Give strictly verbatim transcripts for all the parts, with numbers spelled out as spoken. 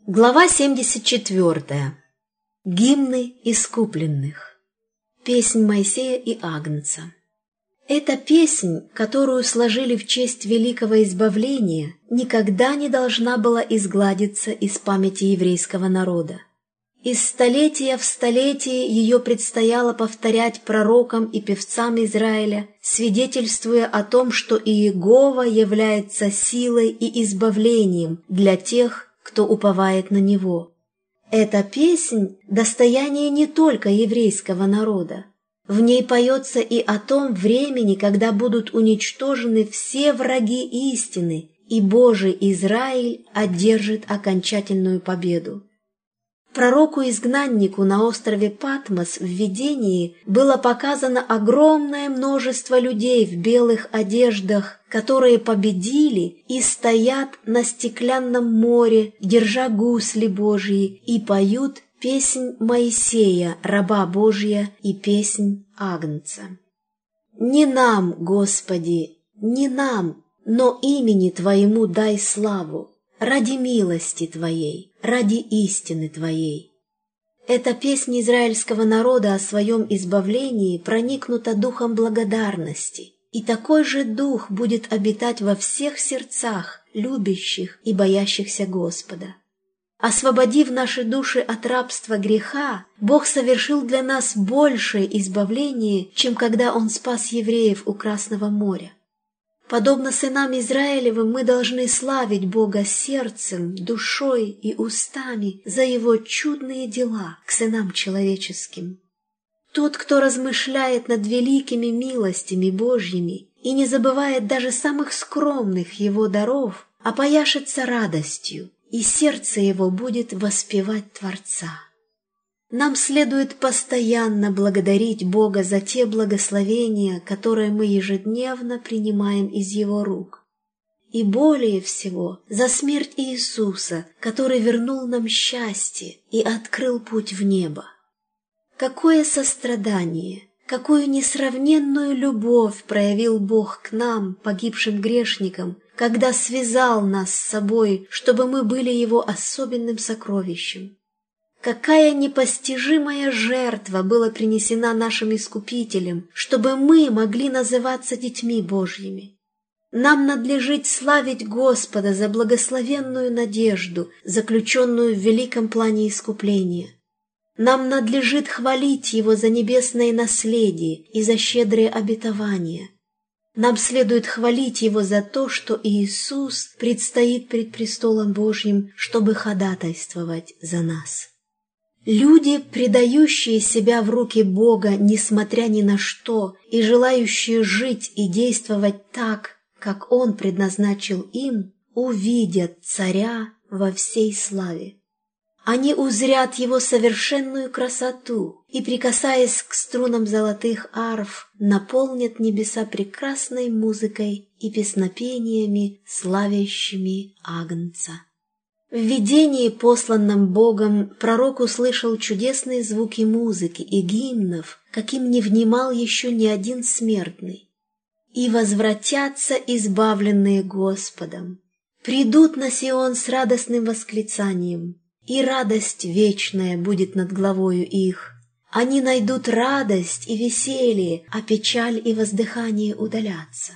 Глава семьдесят четвёртая. Гимны искупленных. Песнь Моисея и Агнца. Эта песнь, которую сложили в честь великого избавления, никогда не должна была изгладиться из памяти еврейского народа. Из столетия в столетие ее предстояло повторять пророкам и певцам Израиля, свидетельствуя о том, что Иегова является силой и избавлением для тех, кто уповает на Него. Эта песнь – достояние не только еврейского народа. В ней поется и о том времени, когда будут уничтожены все враги истины, и Божий Израиль одержит окончательную победу. Пророку-изгнаннику на острове Патмос в видении было показано огромное множество людей в белых одеждах, которые победили и стоят на стеклянном море, держа гусли Божьи, и поют песнь Моисея, раба Божия, и песнь Агнца. «Не нам, Господи, не нам, но имени Твоему дай славу, ради милости Твоей, ради истины Твоей». Эта песня израильского народа о своем избавлении проникнута духом благодарности, и такой же дух будет обитать во всех сердцах любящих и боящихся Господа. Освободив наши души от рабства греха, Бог совершил для нас большее избавление, чем когда Он спас евреев у Красного моря. Подобно сынам Израилевым, мы должны славить Бога сердцем, душой и устами за Его чудные дела к сынам человеческим. Тот, кто размышляет над великими милостями Божьими и не забывает даже самых скромных Его даров, опояшется радостью, и сердце его будет воспевать Творца. Нам следует постоянно благодарить Бога за те благословения, которые мы ежедневно принимаем из Его рук. И более всего за смерть Иисуса, который вернул нам счастье и открыл путь в небо. Какое сострадание, какую несравненную любовь проявил Бог к нам, погибшим грешникам, когда связал нас с собой, чтобы мы были Его особенным сокровищем. Какая непостижимая жертва была принесена нашим Искупителем, чтобы мы могли называться детьми Божьими. Нам надлежит славить Господа за благословенную надежду, заключенную в великом плане искупления. Нам надлежит хвалить Его за небесное наследие и за щедрые обетования. Нам следует хвалить Его за то, что Иисус предстоит пред престолом Божьим, чтобы ходатайствовать за нас. Люди, предающие себя в руки Бога, несмотря ни на что, и желающие жить и действовать так, как Он предназначил им, увидят Царя во всей славе. Они узрят Его совершенную красоту и, прикасаясь к струнам золотых арф, наполнят небеса прекрасной музыкой и песнопениями, славящими Агнца. В видении, посланном Богом, пророк услышал чудесные звуки музыки и гимнов, каким не внимал еще ни один смертный. «И возвратятся избавленные Господом, придут на Сион с радостным восклицанием, и радость вечная будет над главою их. Они найдут радость и веселье, а печаль и воздыхание удалятся.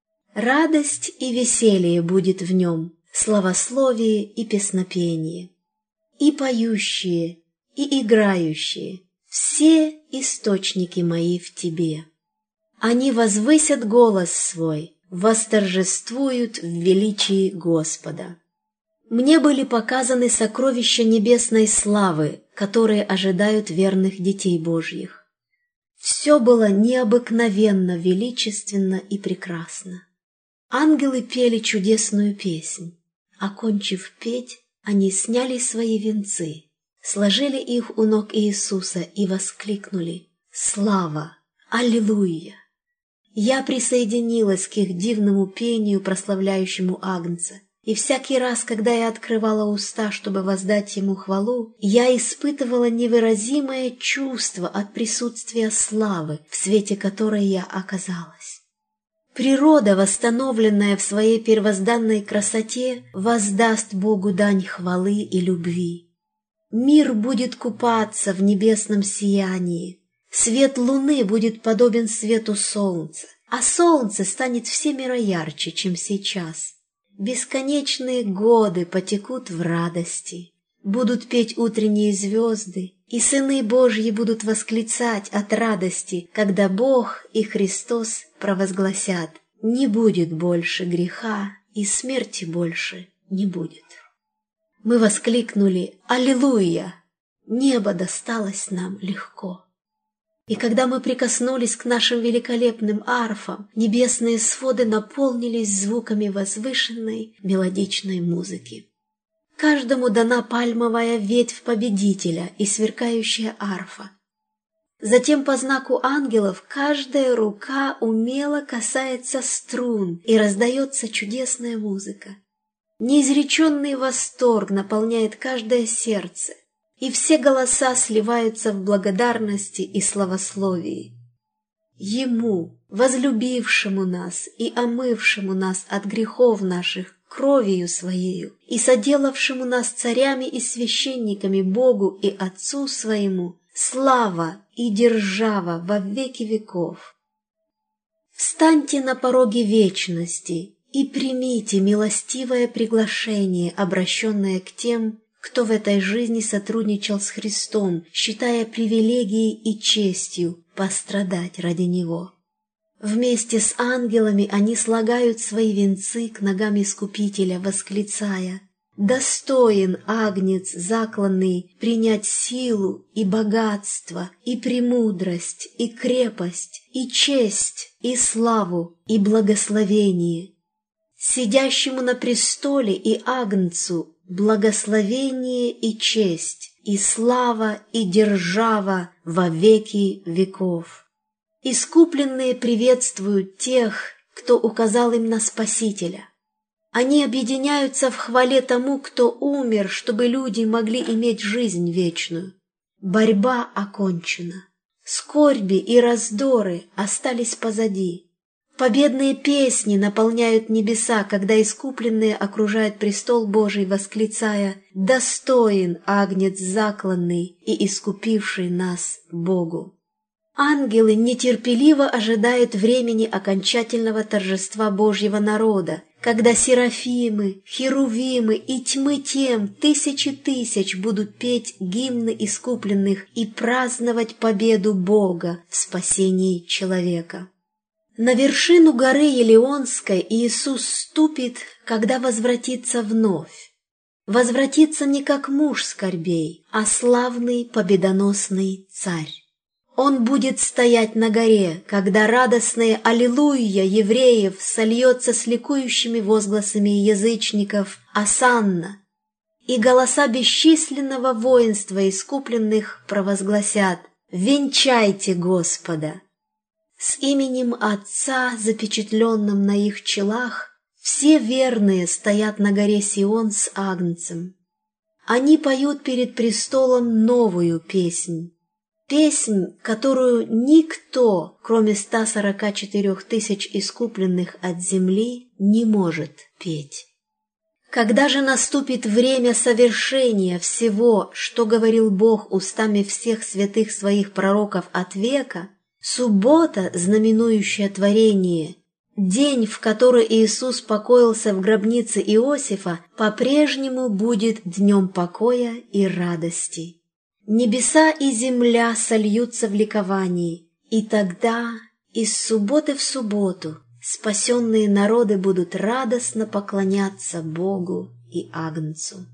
Радость и веселье будет в нем, славословие и песнопение. И поющие, и играющие, все источники мои в Тебе. Они возвысят голос свой, восторжествуют в величии Господа». Мне были показаны сокровища небесной славы, которые ожидают верных детей Божьих. Все было необыкновенно величественно и прекрасно. Ангелы пели чудесную песнь. Окончив петь, они сняли свои венцы, сложили их у ног Иисуса и воскликнули: «Слава! Аллилуйя!» Я присоединилась к их дивному пению, прославляющему Агнца. И всякий раз, когда я открывала уста, чтобы воздать Ему хвалу, я испытывала невыразимое чувство от присутствия славы, в свете которой я оказалась. Природа, восстановленная в своей первозданной красоте, воздаст Богу дань хвалы и любви. Мир будет купаться в небесном сиянии, свет луны будет подобен свету солнца, а солнце станет всемиро ярче, чем сейчас. Бесконечные годы потекут в радости, будут петь утренние звезды, и сыны Божьи будут восклицать от радости, когда Бог и Христос провозгласят: «Не будет больше греха, и смерти больше не будет». Мы воскликнули: «Аллилуйя! Небо досталось нам легко». И когда мы прикоснулись к нашим великолепным арфам, небесные своды наполнились звуками возвышенной мелодичной музыки. Каждому дана пальмовая ветвь победителя и сверкающая арфа. Затем по знаку ангелов каждая рука умело касается струн, и раздается чудесная музыка. Неизреченный восторг наполняет каждое сердце, и все голоса сливаются в благодарности и славословии. Ему, возлюбившему нас и омывшему нас от грехов наших кровью Своею, и соделавшему нас царями и священниками Богу и Отцу Своему, слава и держава во веки веков. Встаньте на пороге вечности и примите милостивое приглашение, обращенное к тем, кто в этой жизни сотрудничал с Христом, считая привилегией и честью пострадать ради Него. Вместе с ангелами они слагают свои венцы к ногам Искупителя, восклицая: «Достоин Агнец закланный принять силу и богатство, и премудрость, и крепость, и честь, и славу, и благословение. Сидящему на престоле и Агнцу благословение и честь, и слава, и держава во веки веков». Искупленные приветствуют тех, кто указал им на Спасителя. Они объединяются в хвале тому, кто умер, чтобы люди могли иметь жизнь вечную. Борьба окончена. Скорби и раздоры остались позади. Победные песни наполняют небеса, когда искупленные окружают престол Божий, восклицая: «Достоин Агнец закланный и искупивший нас Богу». Ангелы нетерпеливо ожидают времени окончательного торжества Божьего народа, когда серафимы, херувимы и тьмы тем тысячи тысяч будут петь гимны искупленных и праздновать победу Бога в спасении человека. На вершину горы Елеонской Иисус ступит, когда возвратится вновь. Возвратится не как муж скорбей, а славный победоносный царь. Он будет стоять на горе, когда радостное «Аллилуйя» евреев сольется с ликующими возгласами язычников «Осанна», и голоса бесчисленного воинства искупленных провозгласят: «Венчайте Господа». С именем Отца, запечатленным на их челах, все верные стоят на горе Сион с Агнцем. Они поют перед престолом новую песнь. Песнь, которую никто, кроме ста сорока четырех тысяч искупленных от земли, не может петь. Когда же наступит время совершения всего, что говорил Бог устами всех святых своих пророков от века, суббота, знаменующая творение, день, в который Иисус покоился в гробнице Иосифа, по-прежнему будет днем покоя и радости. Небеса и земля сольются в ликовании, и тогда из субботы в субботу спасенные народы будут радостно поклоняться Богу и Агнцу.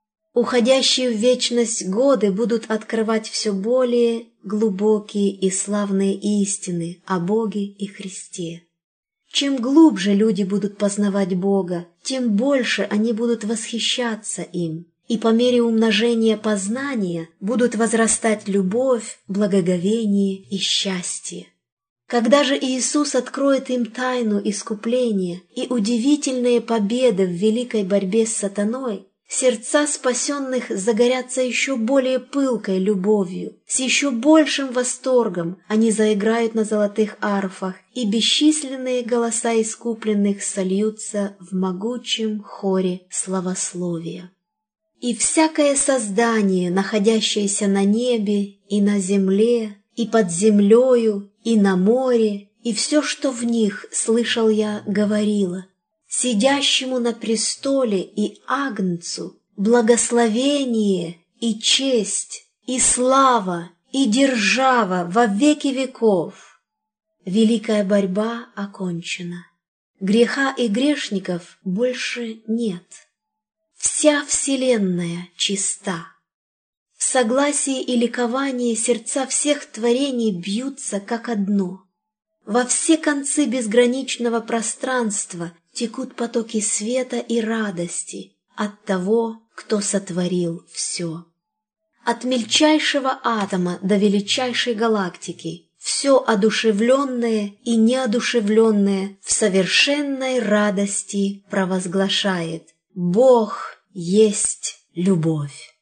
Уходящие в вечность годы будут открывать все более глубокие и славные истины о Боге и Христе. Чем глубже люди будут познавать Бога, тем больше они будут восхищаться им. И по мере умножения познания будут возрастать любовь, благоговение и счастье. Когда же Иисус откроет им тайну искупления и удивительные победы в великой борьбе с сатаной, сердца спасенных загорятся еще более пылкой любовью, с еще большим восторгом они заиграют на золотых арфах, и бесчисленные голоса искупленных сольются в могучем хоре славословия. И всякое создание, находящееся на небе и на земле, и под землею, и на море, и все, что в них, слышал я, говорило: сидящему на престоле и Агнцу благословение и честь, и слава, и держава во веки веков. Великая борьба окончена. Греха и грешников больше нет. Вся вселенная чиста. В согласии и ликовании сердца всех творений бьются как одно. Во все концы безграничного пространства текут потоки света и радости от того, кто сотворил все. От мельчайшего атома до величайшей галактики все одушевленное и неодушевленное в совершенной радости провозглашает: Бог есть любовь.